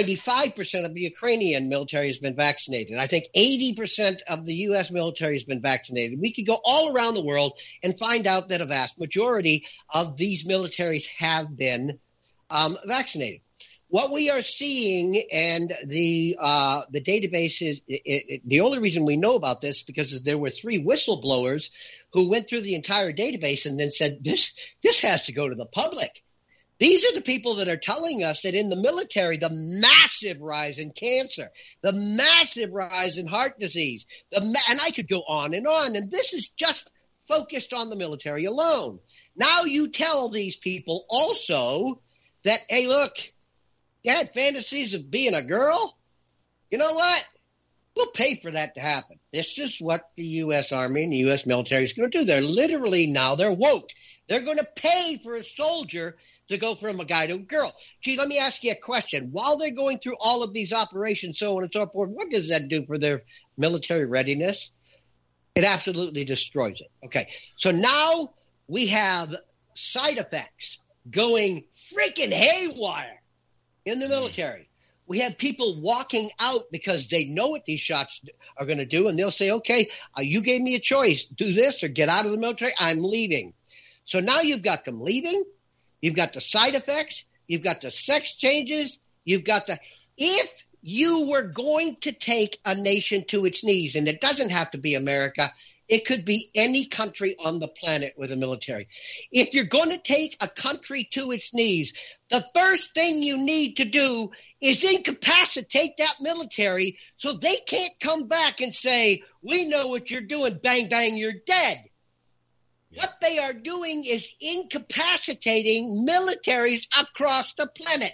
[SPEAKER 3] 95% of the Ukrainian military has been vaccinated. I think 80% of the U.S. military has been vaccinated. We could go all around the world and find out that a vast majority of these militaries have been vaccinated. What we are seeing, and the database is the only reason we know about this because there were 3 whistleblowers who went through the entire database and then said this has to go to the public. These are the people that are telling us that in the military, the massive rise in cancer, the massive rise in heart disease, and I could go on. And this is just focused on the military alone. Now you tell these people also that, hey, look, you had fantasies of being a girl? You know what? We'll pay for that to happen. This is what the U.S. Army and the U.S. military is going to do. They're literally now, they're woke. They're going to pay for a soldier to go from a guy to a girl. Gee, let me ask you a question. While they're going through all of these operations, so on and so forth, what does that do for their military readiness? It absolutely destroys it. Okay, so now we have side effects going freaking haywire in the military. We have people walking out because they know what these shots are going to do, and they'll say, okay, you gave me a choice. Do this or get out of the military. I'm leaving. So now you've got them leaving. You've got the side effects. You've got the sex changes. You've got if you were going to take a nation to its knees, and it doesn't have to be America, it could be any country on the planet with a military. If you're going to take a country to its knees, the first thing you need to do is incapacitate that military so they can't come back and say, we know what you're doing, bang, bang, you're dead. What they are doing is incapacitating militaries across the planet.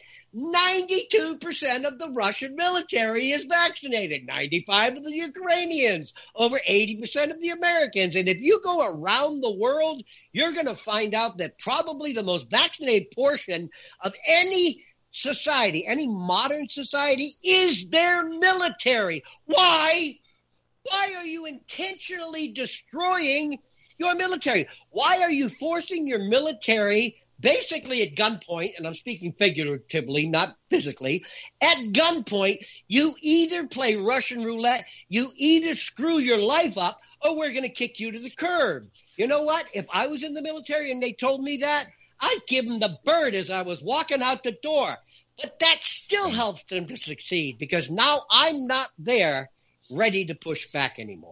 [SPEAKER 3] 92% of the Russian military is vaccinated, 95% of the Ukrainians, over 80% of the Americans. And if you go around the world, you're going to find out that probably the most vaccinated portion of any society, any modern society, is their military. Why? Why are you intentionally destroying your military? Why are you forcing your military basically at gunpoint, and I'm speaking figuratively, not physically, at gunpoint? You either play Russian roulette, you either screw your life up, or we're going to kick you to the curb. You know what? If I was in the military and they told me that, I'd give them the bird as I was walking out the door. But that still helps them to succeed, because now I'm not there ready to push back anymore.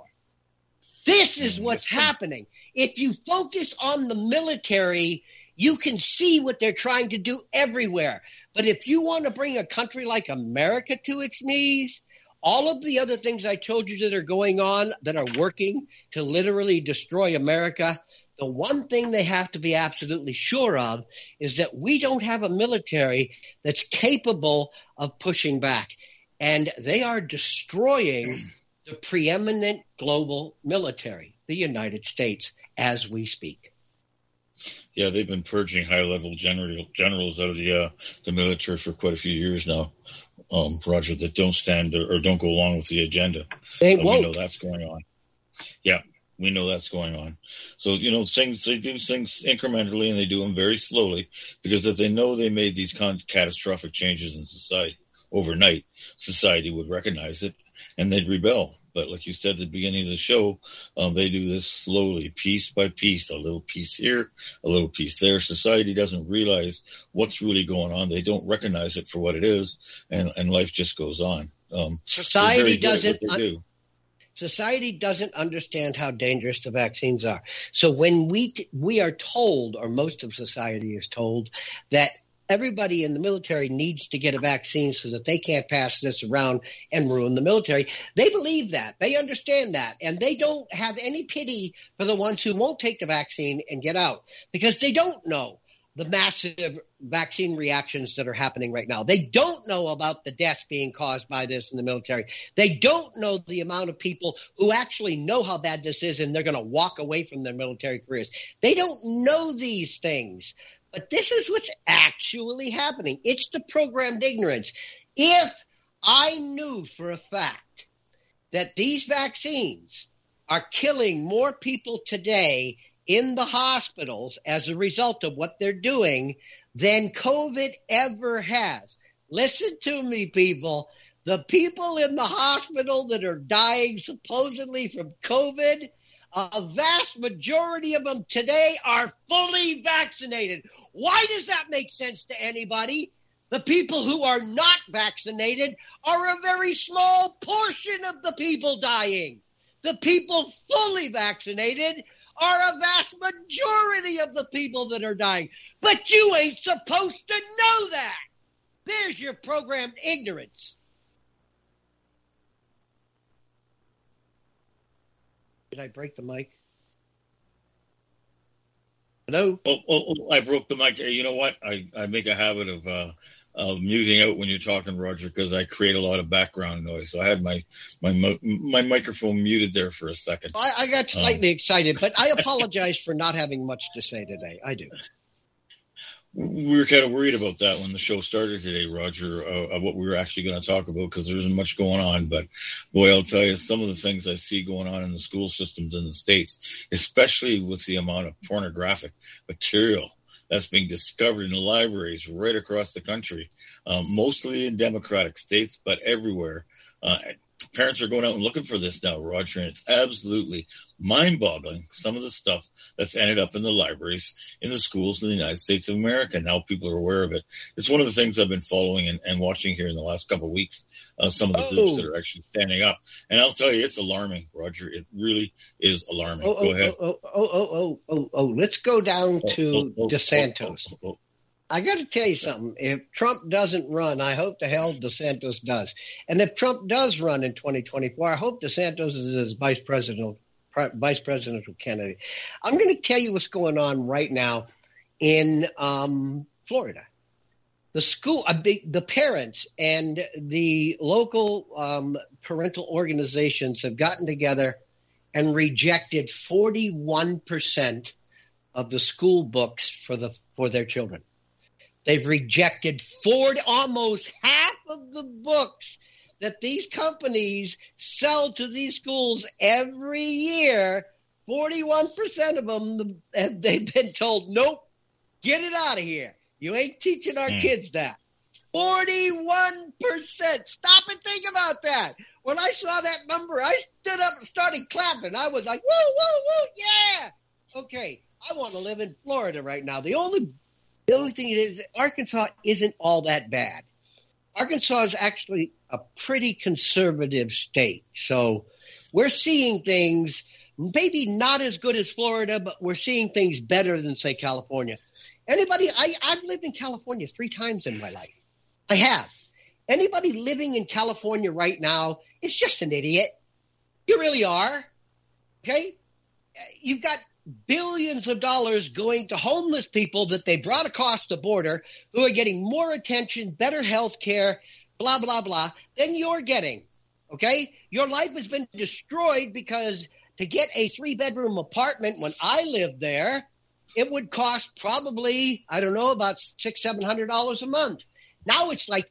[SPEAKER 3] This is what's happening. If you focus on the military, you can see what they're trying to do everywhere. But if you want to bring a country like America to its knees, all of the other things I told you that are going on, that are working to literally destroy America, the one thing they have to be absolutely sure of is that we don't have a military that's capable of pushing back. And they are destroying the preeminent global military, the United States, as we speak.
[SPEAKER 2] Yeah, they've been purging high-level generals out of the military for quite a few years now, Roger, that don't stand or don't go along with the agenda.
[SPEAKER 3] They won't.
[SPEAKER 2] We know that's going on. Yeah, we know that's going on. So, they do things incrementally, and they do them very slowly, because if they know they made these catastrophic changes in society overnight, society would recognize it and they'd rebel. But like you said at the beginning of the show, they do this slowly, piece by piece, a little piece here, a little piece there. Society doesn't realize what's really going on. They don't recognize it for what it is, and life just goes on.
[SPEAKER 3] Society doesn't understand how dangerous the vaccines are. So when we are told, or most of society is told, that everybody in the military needs to get a vaccine so that they can't pass this around and ruin the military, they believe that. They understand that. And they don't have any pity for the ones who won't take the vaccine and get out, because they don't know the massive vaccine reactions that are happening right now. They don't know about the deaths being caused by this in the military. They don't know the amount of people who actually know how bad this is, and they're going to walk away from their military careers. They don't know these things. But this is what's actually happening. It's the programmed ignorance. If I knew for a fact that these vaccines are killing more people today in the hospitals as a result of what they're doing than COVID ever has. Listen to me, people. The people in the hospital that are dying supposedly from COVID, a vast majority of them today are fully vaccinated. Why does that make sense to anybody? The people who are not vaccinated are a very small portion of the people dying. The people fully vaccinated are a vast majority of the people that are dying. But you ain't supposed to know that. There's your programmed ignorance. Did I break the mic? Hello?
[SPEAKER 2] Oh, I broke the mic. You know what? I make a habit of muting out when you're talking, Roger, because I create a lot of background noise. So I had my microphone muted there for a second.
[SPEAKER 3] I got slightly excited, but I apologize for not having much to say today. I do.
[SPEAKER 2] We were kind of worried about that when the show started today, Roger, of what we were actually going to talk about, because there isn't much going on. But, boy, I'll tell you, some of the things I see going on in the school systems in the States, especially with the amount of pornographic material that's being discovered in the libraries right across the country, mostly in Democratic states, but everywhere. Parents are going out and looking for this now, Roger, and it's absolutely mind-boggling, some of the stuff that's ended up in the libraries in the schools in the United States of America. Now people are aware of it. It's one of the things I've been following and watching here in the last couple of weeks, some of the groups that are actually standing up. And I'll tell you, it's alarming, Roger. It really is alarming. Go ahead.
[SPEAKER 3] Let's go down to DeSantis. I got to tell you something. If Trump doesn't run, I hope the hell DeSantis does. And if Trump does run in 2024, I hope DeSantis is his vice presidential vice presidential candidate. I'm going to tell you what's going on right now in Florida. The school, the parents and the local parental organizations have gotten together and rejected 41% of the school books for their children. They've rejected almost half of the books that these companies sell to these schools every year. 41% of them, they've been told, nope, get it out of here. You ain't teaching our kids that. 41%. Stop and think about that. When I saw that number, I stood up and started clapping. I was like, woo, woo, woo, yeah. Okay, I want to live in Florida right now. The only thing is that Arkansas isn't all that bad. Arkansas is actually a pretty conservative state. So we're seeing things maybe not as good as Florida, but we're seeing things better than, say, California. I've lived in California 3 times in my life. I have. Anybody living in California right now is just an idiot. You really are. Okay? You've got billions of dollars going to homeless people that they brought across the border who are getting more attention, better health care, blah, blah, blah, than you're getting. Okay? Your life has been destroyed because to get a 3-bedroom apartment when I lived there, it would cost probably, I don't know, about $600-700 a month. Now it's like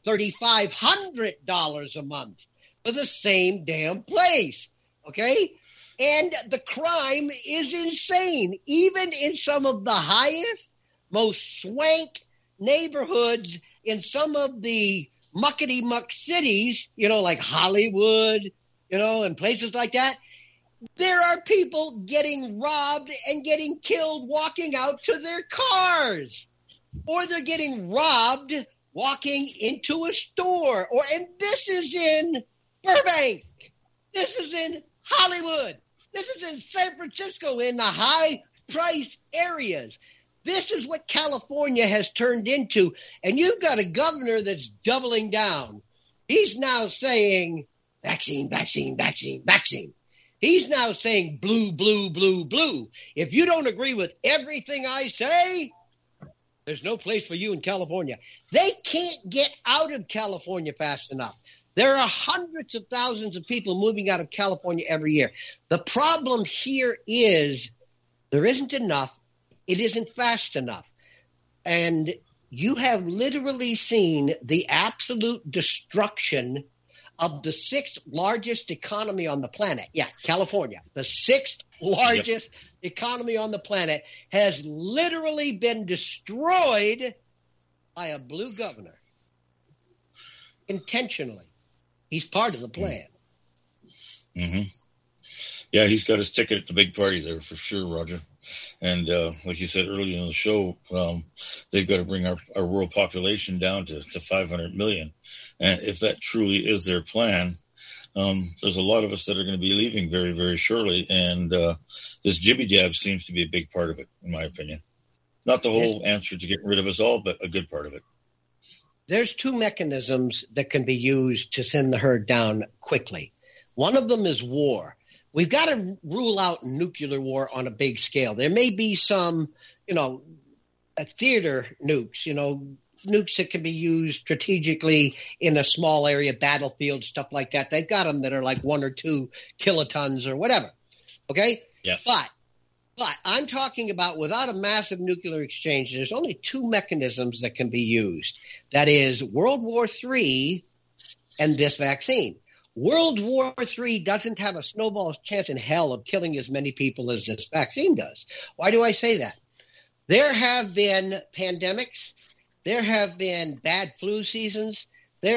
[SPEAKER 3] $3,500 a month for the same damn place. Okay? And the crime is insane. Even in some of the highest, most swank neighborhoods in some of the muckety-muck cities, like Hollywood, and places like that, there are people getting robbed and getting killed walking out to their cars. Or they're getting robbed walking into a store. And this is in Burbank. This is in Hollywood. This is in San Francisco, in the high-priced areas. This is what California has turned into. And you've got a governor that's doubling down. He's now saying vaccine, vaccine, vaccine, vaccine. He's now saying blue, blue, blue, blue. If you don't agree with everything I say, there's no place for you in California. They can't get out of California fast enough. There are hundreds of thousands of people moving out of California every year. The problem here is there isn't enough. It isn't fast enough. And you have literally seen the absolute destruction of the 6th largest economy on the planet. Yeah, California, the 6th largest economy on the planet, has literally been destroyed by a blue governor. Intentionally. He's part of the plan.
[SPEAKER 2] Mm-hmm. Yeah, he's got his ticket at the big party there for sure, Roger. And like you said earlier in the show, they've got to bring our world population down to 500 million. And if that truly is their plan, there's a lot of us that are going to be leaving very, very shortly. And this jibby jab seems to be a big part of it, in my opinion. Not the whole answer to getting rid of us all, but a good part of it.
[SPEAKER 3] There's 2 mechanisms that can be used to send the herd down quickly. One of them is war. We've got to rule out nuclear war on a big scale. There may be some, theater nukes, nukes that can be used strategically in a small area, battlefield, stuff like that. They've got them that are like 1 or 2 kilotons or whatever. Okay?
[SPEAKER 2] Yeah.
[SPEAKER 3] But I'm talking about without a massive nuclear exchange, there's only 2 mechanisms that can be used. That is World War III and this vaccine. World War III doesn't have a snowball's chance in hell of killing as many people as this vaccine does. Why do I say that? There have been pandemics. There have been bad flu seasons.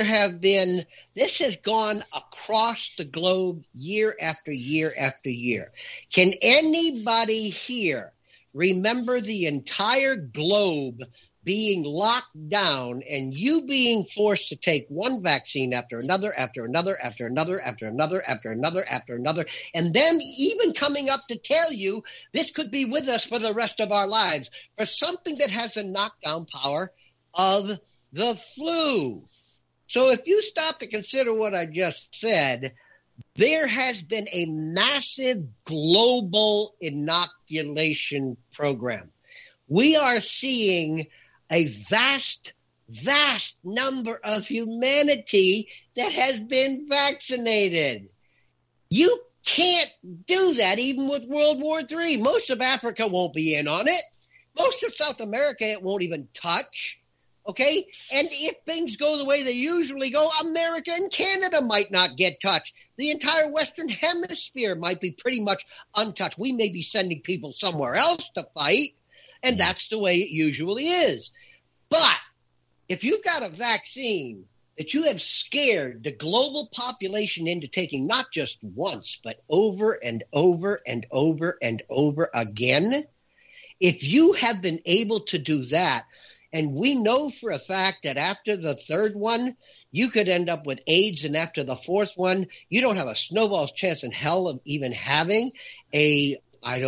[SPEAKER 3] This has gone across the globe year after year after year. Can anybody here remember the entire globe being locked down and you being forced to take one vaccine after another, after another, after another, after another, after another, after another, and then even coming up to tell you this could be with us for the rest of our lives for something that has the knockdown power of the flu? So if you stop to consider what I just said, There has been a massive global inoculation program. We are seeing a vast number of humanity that has been vaccinated. You can't do that even with World War III. Most of Africa won't be in on it. Most of South America it won't even touch. Okay? And if things go the way they usually go, America and Canada might not get touched. The entire Western Hemisphere might be pretty much untouched. We may be sending people somewhere else to fight, and that's the way it usually is. But if you've got a vaccine that you have scared the global population into taking not just once, but over and over and over and over again, if you have been able to do that, and we know for a fact that after the third one, you could end up with AIDS, and after the fourth one, you don't have a snowball's chance in hell of even having an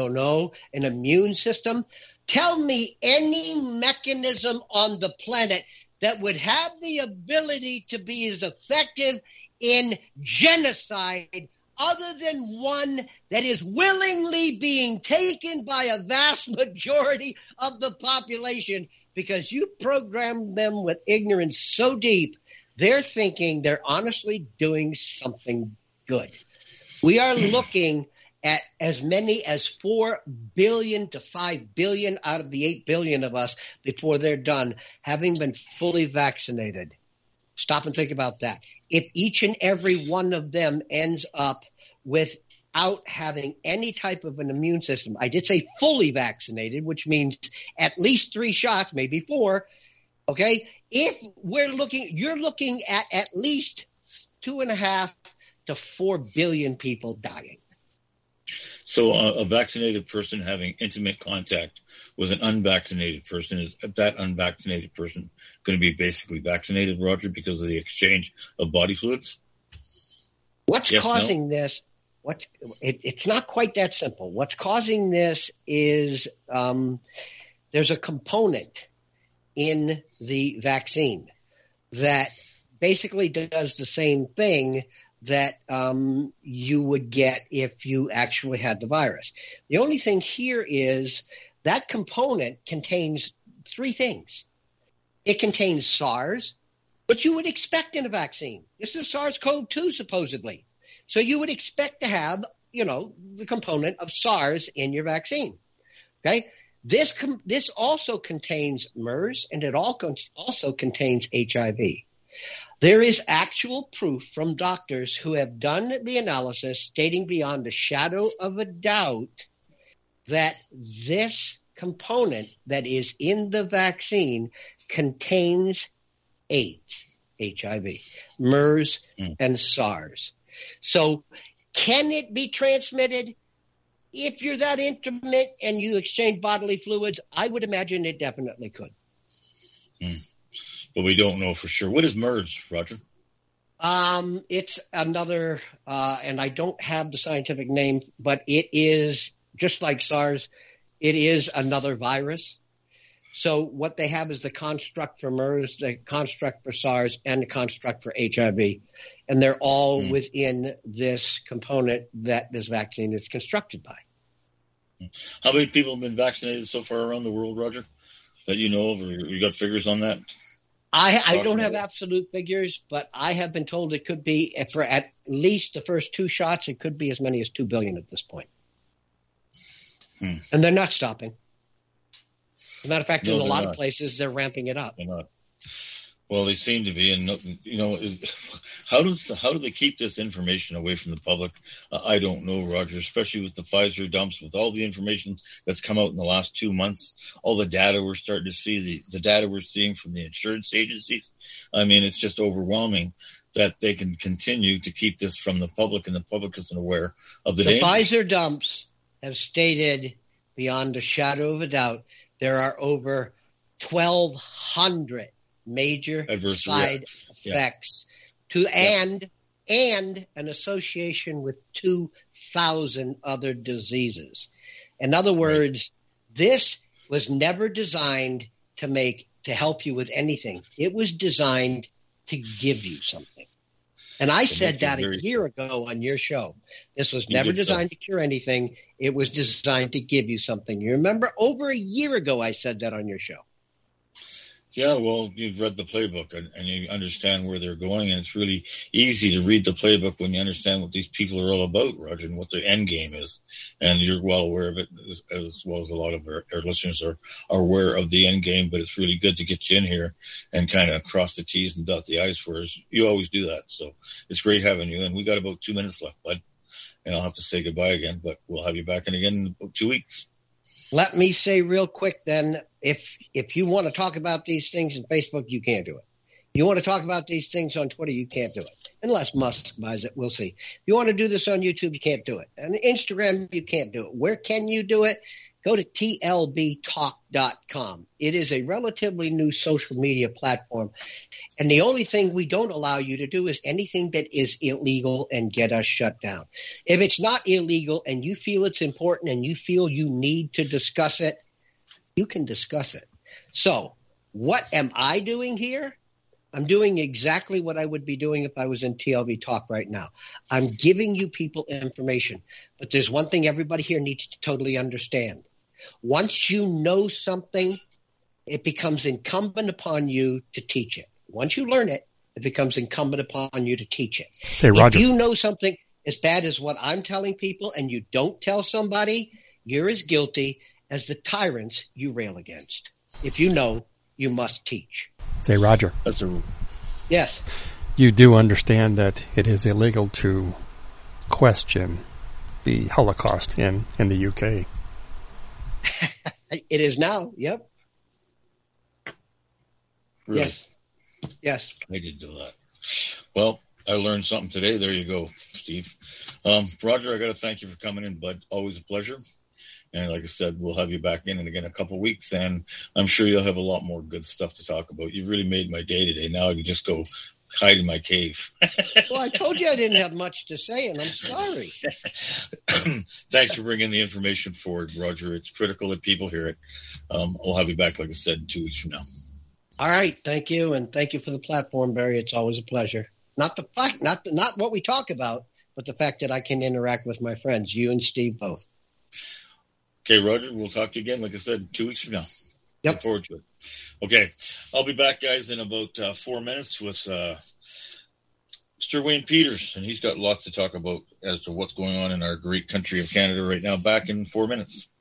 [SPEAKER 3] immune system. Tell me any mechanism on the planet that would have the ability to be as effective in genocide other than one that is willingly being taken by a vast majority of the population, because you programmed them with ignorance so deep, they're thinking they're honestly doing something good. We are looking at as many as 4 billion to 5 billion out of the 8 billion of us before they're done having been fully vaccinated. Stop and think about that. If each and every one of them ends up without having any type of an immune system, I did say fully vaccinated, which means at least 3 shots, maybe 4. Okay. If you're looking at least 2.5 to 4 billion people dying.
[SPEAKER 2] So a vaccinated person having intimate contact with an unvaccinated person, is that unvaccinated person going to be basically vaccinated, Roger, because of the exchange of body fluids?
[SPEAKER 3] What's causing this? It's not quite that simple. What's causing this is there's a component in the vaccine that basically does the same thing that you would get if you actually had the virus. The only thing here is that component contains 3 things. It contains SARS, which you would expect in a vaccine. This is SARS-CoV-2 supposedly. So you would expect to have, the component of SARS in your vaccine. Okay? This also contains MERS, and it also contains HIV. There is actual proof from doctors who have done the analysis stating beyond a shadow of a doubt that this component that is in the vaccine contains AIDS, HIV, MERS, and SARS. So can it be transmitted? If you're that intimate and you exchange bodily fluids, I would imagine it definitely could.
[SPEAKER 2] But we don't know for sure. What is MERS, Roger?
[SPEAKER 3] It's another, and I don't have the scientific name, but it is just like SARS. It is another virus. So what they have is the construct for MERS, the construct for SARS, and the construct for HIV. And they're all within this component that this vaccine is constructed by.
[SPEAKER 2] How many people have been vaccinated so far around the world, Roger, that you know of, or you got figures on that?
[SPEAKER 3] I don't have absolute figures, but I have been told it could be, for at least the first 2 shots, it could be as many as 2 billion at this point. And they're not stopping. As a matter of fact, in a lot of places, they're ramping it up.
[SPEAKER 2] They're not. Well, they seem to be, and how do they keep this information away from the public? I don't know, Roger, especially with the Pfizer dumps, with all the information that's come out in the last 2 months, all the data we're starting to see, the data we're seeing from the insurance agencies. I mean, it's just overwhelming that they can continue to keep this from the public, and the public isn't aware of the danger.
[SPEAKER 3] Pfizer dumps have stated beyond a shadow of a doubt there are over 1,200 major side effects and an association with 2,000 other diseases. In other words, this was never designed to help you with anything. It was designed to give you something. And I said that a year ago on your show. This was never designed to cure anything. It was designed to give you something. You remember over a year ago I said that on your show.
[SPEAKER 2] Yeah, well, you've read the playbook and you understand where they're going, and it's really easy to read the playbook when you understand what these people are all about, Roger, and what their end game is. And you're well aware of it, as well as a lot of our listeners are aware of the end game, but it's really good to get you in here and kind of cross the T's and dot the I's for us. You always do that, so it's great having you. And we got about 2 minutes left, bud, and I'll have to say goodbye again, but we'll have you back in again in about 2 weeks.
[SPEAKER 3] Let me say real quick then, if you want to talk about these things on Facebook, you can't do it. You want to talk about these things on Twitter, you can't do it. Unless Musk buys it, we'll see. If you want to do this on YouTube, you can't do it. And Instagram, you can't do it. Where can you do it? Go to tlbtalk.com. It is a relatively new social media platform. And the only thing we don't allow you to do is anything that is illegal and get us shut down. If it's not illegal and you feel it's important and you feel you need to discuss it, you can discuss it. So what am I doing here? I'm doing exactly what I would be doing if I was in TLB Talk right now. I'm giving you people information. But there's one thing everybody here needs to totally understand. Once you know something, it becomes incumbent upon you to teach it. Once you learn it, it becomes incumbent upon you to teach it.
[SPEAKER 4] Say, Roger.
[SPEAKER 3] If you know something as bad as what I'm telling people and you don't tell somebody, you're as guilty as the tyrants you rail against. If you know, you must teach.
[SPEAKER 4] Say, Roger.
[SPEAKER 3] Yes.
[SPEAKER 4] You do understand that it is illegal to question the Holocaust in the UK.
[SPEAKER 3] It is now. Yep.
[SPEAKER 2] Really?
[SPEAKER 3] Yes.
[SPEAKER 2] I did do that. Well, I learned something today. There you go, Steve. Roger, I got to thank you for coming in, bud. Always a pleasure. And like I said, we'll have you back in again a couple of weeks, and I'm sure you'll have a lot more good stuff to talk about. You've really made my day today. Now I can just go hide in my cave.
[SPEAKER 3] Well, I told you I didn't have much to say, and I'm sorry.
[SPEAKER 2] Thanks for bringing the information forward, Roger. It's critical that people hear it. I'll have you back, like I said, in 2 weeks from now.
[SPEAKER 3] All right. Thank you. And thank you for the platform, Barry. It's always a pleasure. Not what we talk about, but the fact that I can interact with my friends, you and Steve both.
[SPEAKER 2] Okay, Roger, we'll talk to you again, like I said, 2 weeks from now.
[SPEAKER 3] Yep.
[SPEAKER 2] Look forward to it. Okay, I'll be back, guys, in about 4 minutes with Mr. Wayne Peters, and he's got lots to talk about as to what's going on in our great country of Canada right now. Back in 4 minutes.